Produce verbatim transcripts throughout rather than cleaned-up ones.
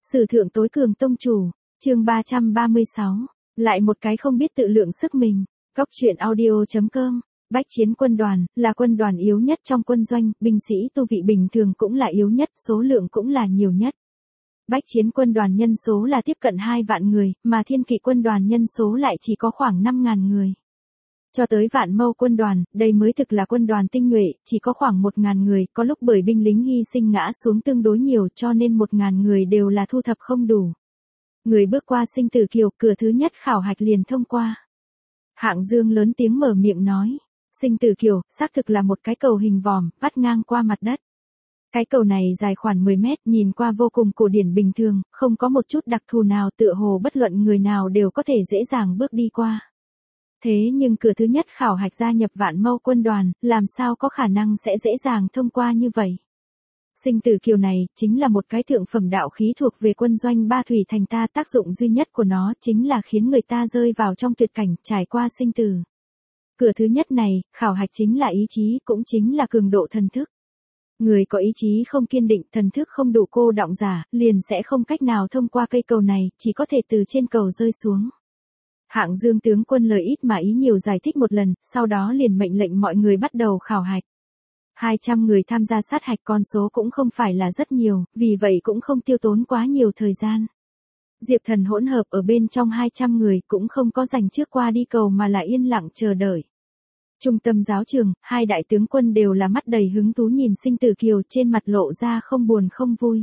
Sử thượng tối cường tông chủ, chương ba trăm ba mươi sáu, lại một cái không biết tự lượng sức mình. Góc truyện audio chấm com. Bách chiến quân đoàn, là quân đoàn yếu nhất trong quân doanh, binh sĩ tu vị bình thường cũng là yếu nhất, số lượng cũng là nhiều nhất. Bách chiến quân đoàn nhân số là tiếp cận hai vạn người, mà thiên kỵ quân đoàn nhân số lại chỉ có khoảng năm ngàn người. Cho tới vạn mâu quân đoàn, đây mới thực là quân đoàn tinh nhuệ, chỉ có khoảng một ngàn người, có lúc bởi binh lính hy sinh ngã xuống tương đối nhiều cho nên một ngàn người đều là thu thập không đủ. Người bước qua sinh tử kiều, cửa thứ nhất khảo hạch liền thông qua. Hạng Dương lớn tiếng mở miệng nói, sinh tử kiều, xác thực là một cái cầu hình vòm, vắt ngang qua mặt đất. Cái cầu này dài khoảng mười mét, nhìn qua vô cùng cổ điển bình thường, không có một chút đặc thù nào, tựa hồ bất luận người nào đều có thể dễ dàng bước đi qua. Thế nhưng cửa thứ nhất khảo hạch gia nhập vạn mâu quân đoàn, làm sao có khả năng sẽ dễ dàng thông qua như vậy? Sinh tử kiều này, chính là một cái thượng phẩm đạo khí thuộc về quân doanh Ba Thủy Thành ta, tác dụng duy nhất của nó chính là khiến người ta rơi vào trong tuyệt cảnh, trải qua sinh tử. Cửa thứ nhất này, khảo hạch chính là ý chí, cũng chính là cường độ thần thức. Người có ý chí không kiên định, thần thức không đủ cô đọng giả, liền sẽ không cách nào thông qua cây cầu này, chỉ có thể từ trên cầu rơi xuống. Hạng Dương tướng quân lời ít mà ý nhiều giải thích một lần, sau đó liền mệnh lệnh mọi người bắt đầu khảo hạch. hai trăm người tham gia sát hạch, con số cũng không phải là rất nhiều, vì vậy cũng không tiêu tốn quá nhiều thời gian. Diệp Thần hỗn hợp ở bên trong hai trăm người, cũng không có giành trước qua đi cầu mà là yên lặng chờ đợi. Trung tâm giáo trường, hai đại tướng quân đều là mắt đầy hứng thú nhìn sinh tử kiều, trên mặt lộ ra không buồn không vui.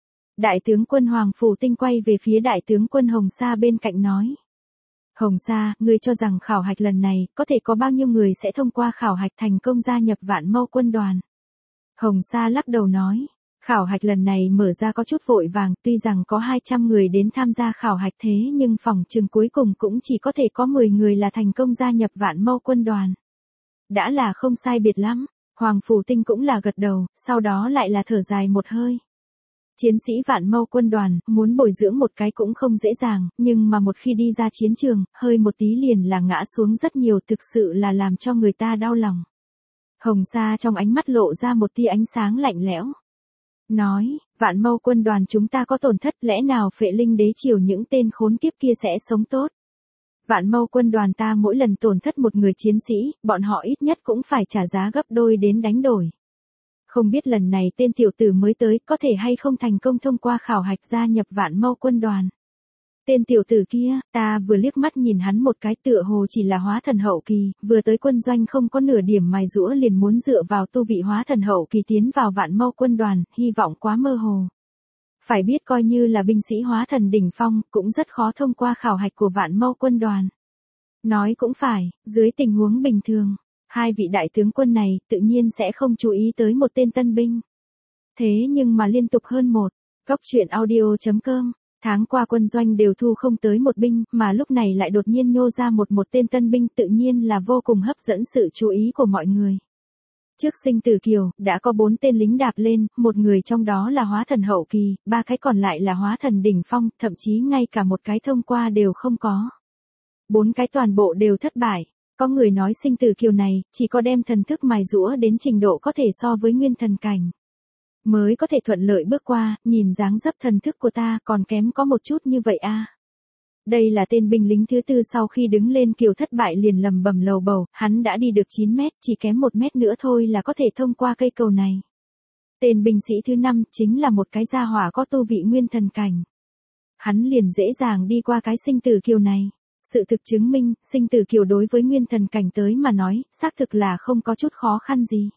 Đại tướng quân Hoàng Phủ Tinh quay về phía đại tướng quân Hồng Sa bên cạnh nói. Hồng Sa, ngươi cho rằng khảo hạch lần này, có thể có bao nhiêu người sẽ thông qua khảo hạch thành công gia nhập vạn mâu quân đoàn? Hồng Sa lắc đầu nói, khảo hạch lần này mở ra có chút vội vàng, tuy rằng có hai trăm người đến tham gia khảo hạch thế nhưng phỏng chừng cuối cùng cũng chỉ có thể có mười người là thành công gia nhập vạn mâu quân đoàn. Đã là không sai biệt lắm, Hoàng Phủ Tinh cũng là gật đầu, sau đó lại là thở dài một hơi. Chiến sĩ vạn mâu quân đoàn, muốn bồi dưỡng một cái cũng không dễ dàng, nhưng mà một khi đi ra chiến trường, hơi một tí liền là ngã xuống rất nhiều, thực sự là làm cho người ta đau lòng. Hồng Sa trong ánh mắt lộ ra một tia ánh sáng lạnh lẽo. Nói, vạn mâu quân đoàn chúng ta có tổn thất, lẽ nào Phệ Linh đế triều những tên khốn kiếp kia sẽ sống tốt? Vạn mâu quân đoàn ta mỗi lần tổn thất một người chiến sĩ, bọn họ ít nhất cũng phải trả giá gấp đôi đến đánh đổi. Không biết lần này tên tiểu tử mới tới có thể hay không thành công thông qua khảo hạch gia nhập vạn mâu quân đoàn. Tên tiểu tử kia, ta vừa liếc mắt nhìn hắn một cái, tựa hồ chỉ là hóa thần hậu kỳ, vừa tới quân doanh không có nửa điểm mài giũa liền muốn dựa vào tu vị hóa thần hậu kỳ tiến vào vạn mâu quân đoàn, hy vọng quá mơ hồ. Phải biết coi như là binh sĩ hóa thần đỉnh phong, cũng rất khó thông qua khảo hạch của vạn mâu quân đoàn. Nói cũng phải, dưới tình huống bình thường, hai vị đại tướng quân này tự nhiên sẽ không chú ý tới một tên tân binh. Thế nhưng mà liên tục hơn một, góc truyện audio chấm com, tháng qua quân doanh đều thu không tới một binh, mà lúc này lại đột nhiên nhô ra một một tên tân binh, tự nhiên là vô cùng hấp dẫn sự chú ý của mọi người. Trước sinh tử kiều, đã có bốn tên lính đạp lên, một người trong đó là hóa thần hậu kỳ, ba cái còn lại là hóa thần đỉnh phong, thậm chí ngay cả một cái thông qua đều không có. Bốn cái toàn bộ đều thất bại. Có người nói sinh tử kiều này, chỉ có đem thần thức mài giũa đến trình độ có thể so với nguyên thần cảnh. Mới có thể thuận lợi bước qua, nhìn dáng dấp thần thức của ta còn kém có một chút như vậy a. À. Đây là tên binh lính thứ tư sau khi đứng lên kiều thất bại liền lầm bầm lầu bầu, hắn đã đi được chín mét, chỉ kém một mét nữa thôi là có thể thông qua cây cầu này. Tên binh sĩ thứ năm chính là một cái gia hỏa có tu vị nguyên thần cảnh. Hắn liền dễ dàng đi qua cái sinh tử kiều này. Sự thực chứng minh, sinh tử kiều đối với nguyên thần cảnh tới mà nói, xác thực là không có chút khó khăn gì.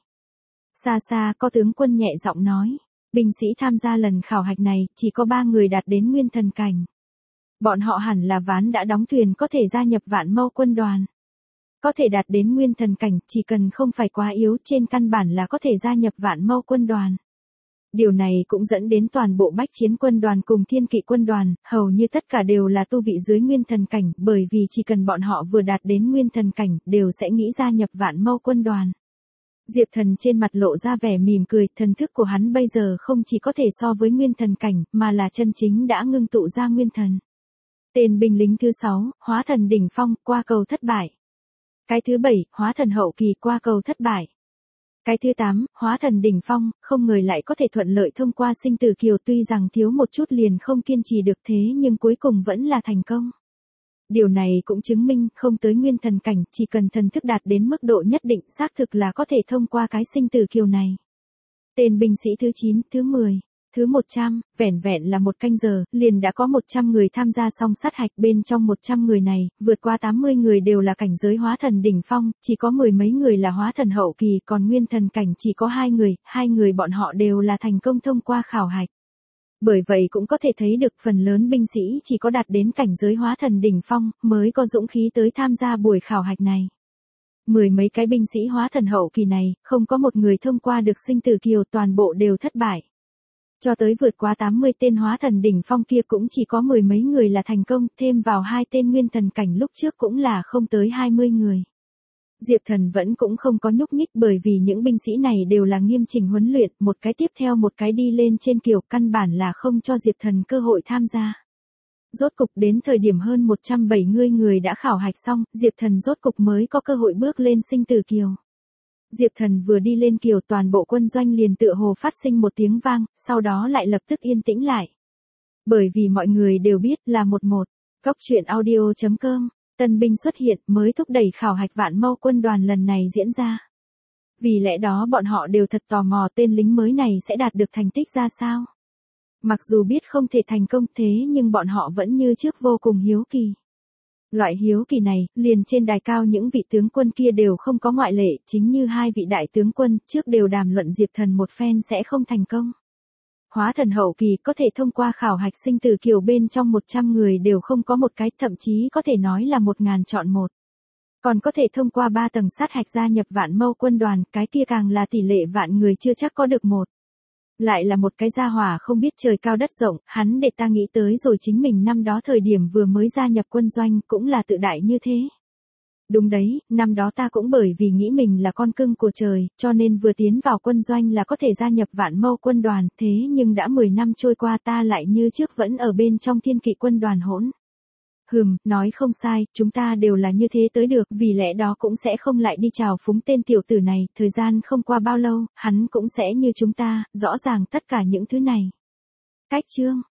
Xa xa có tướng quân nhẹ giọng nói, binh sĩ tham gia lần khảo hạch này, chỉ có ba người đạt đến nguyên thần cảnh. Bọn họ hẳn là ván đã đóng thuyền có thể gia nhập vạn mâu quân đoàn. Có thể đạt đến nguyên thần cảnh, chỉ cần không phải quá yếu, trên căn bản là có thể gia nhập vạn mâu quân đoàn. Điều này cũng dẫn đến toàn bộ bách chiến quân đoàn cùng thiên kỵ quân đoàn, hầu như tất cả đều là tu vị dưới nguyên thần cảnh, bởi vì chỉ cần bọn họ vừa đạt đến nguyên thần cảnh, đều sẽ nghĩ gia nhập vạn mâu quân đoàn. Diệp Thần trên mặt lộ ra vẻ mỉm cười, thần thức của hắn bây giờ không chỉ có thể so với nguyên thần cảnh, mà là chân chính đã ngưng tụ ra nguyên thần. Tên binh lính thứ sáu, hóa thần đỉnh phong, qua cầu thất bại. Cái thứ bảy, hóa thần hậu kỳ, qua cầu thất bại. Cái thứ tám, hóa thần đỉnh phong, không ngờ lại có thể thuận lợi thông qua sinh tử kiều, tuy rằng thiếu một chút liền không kiên trì được thế nhưng cuối cùng vẫn là thành công. Điều này cũng chứng minh không tới nguyên thần cảnh, chỉ cần thần thức đạt đến mức độ nhất định xác thực là có thể thông qua cái sinh tử kiều này. Tên binh sĩ thứ chín, thứ mười, thứ một trăm, vẻn vẹn là một canh giờ, liền đã có một trăm người tham gia xong sát hạch. Bên trong một trăm người này, vượt qua tám mươi người đều là cảnh giới hóa thần đỉnh phong, chỉ có mười mấy người là hóa thần hậu kỳ, còn nguyên thần cảnh chỉ có hai người, hai người bọn họ đều là thành công thông qua khảo hạch. Bởi vậy cũng có thể thấy được phần lớn binh sĩ chỉ có đạt đến cảnh giới hóa thần đỉnh phong, mới có dũng khí tới tham gia buổi khảo hạch này. Mười mấy cái binh sĩ hóa thần hậu kỳ này, không có một người thông qua được sinh tử kiều, toàn bộ đều thất bại. Cho tới vượt qua tám mươi tên hóa thần đỉnh phong kia cũng chỉ có mười mấy người là thành công, thêm vào hai tên nguyên thần cảnh lúc trước cũng là không tới hai mươi người. Diệp Thần vẫn cũng không có nhúc nhích, bởi vì những binh sĩ này đều là nghiêm chỉnh huấn luyện, một cái tiếp theo một cái đi lên trên kiều, căn bản là không cho Diệp Thần cơ hội tham gia. Rốt cục đến thời điểm hơn một trăm bảy mươi người đã khảo hạch xong, Diệp Thần rốt cục mới có cơ hội bước lên sinh tử kiều. Diệp Thần vừa đi lên kiều, toàn bộ quân doanh liền tựa hồ phát sinh một tiếng vang, sau đó lại lập tức yên tĩnh lại. Bởi vì mọi người đều biết là một một, Cóc truyện audio chấm com, tân binh xuất hiện mới thúc đẩy khảo hạch Vạn Mâu quân đoàn lần này diễn ra. Vì lẽ đó bọn họ đều thật tò mò tên lính mới này sẽ đạt được thành tích ra sao. Mặc dù biết không thể thành công thế nhưng bọn họ vẫn như trước vô cùng hiếu kỳ. Loại hiếu kỳ này, liền trên đài cao những vị tướng quân kia đều không có ngoại lệ, chính như hai vị đại tướng quân trước đều đàm luận Diệp Thần một phen sẽ không thành công. Hóa thần hậu kỳ có thể thông qua khảo hạch sinh tử kiều bên trong một trăm người đều không có một cái, thậm chí có thể nói là một ngàn chọn một. Còn có thể thông qua ba tầng sát hạch gia nhập Vạn Mâu quân đoàn, cái kia càng là tỷ lệ vạn người chưa chắc có được một. Lại là một cái gia hỏa không biết trời cao đất rộng, hắn để ta nghĩ tới rồi chính mình năm đó thời điểm vừa mới gia nhập quân doanh cũng là tự đại như thế. Đúng đấy, năm đó ta cũng bởi vì nghĩ mình là con cưng của trời, cho nên vừa tiến vào quân doanh là có thể gia nhập Vạn Mâu quân đoàn, thế nhưng đã mười năm trôi qua ta lại như trước vẫn ở bên trong Thiên Kỵ quân đoàn hỗn. Hừm, nói không sai, chúng ta đều là như thế tới được, vì lẽ đó cũng sẽ không lại đi chào phúng tên tiểu tử này, thời gian không qua bao lâu, hắn cũng sẽ như chúng ta, rõ ràng tất cả những thứ này. Cách chương